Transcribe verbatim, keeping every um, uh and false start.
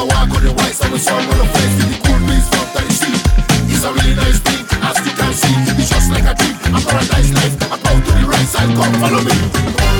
I walk on the white side, the sun on the face with the cool breeze from that you see. It's a really nice thing, as you can see. It's just like a dream, a paradise life. I go to the right side, come follow me.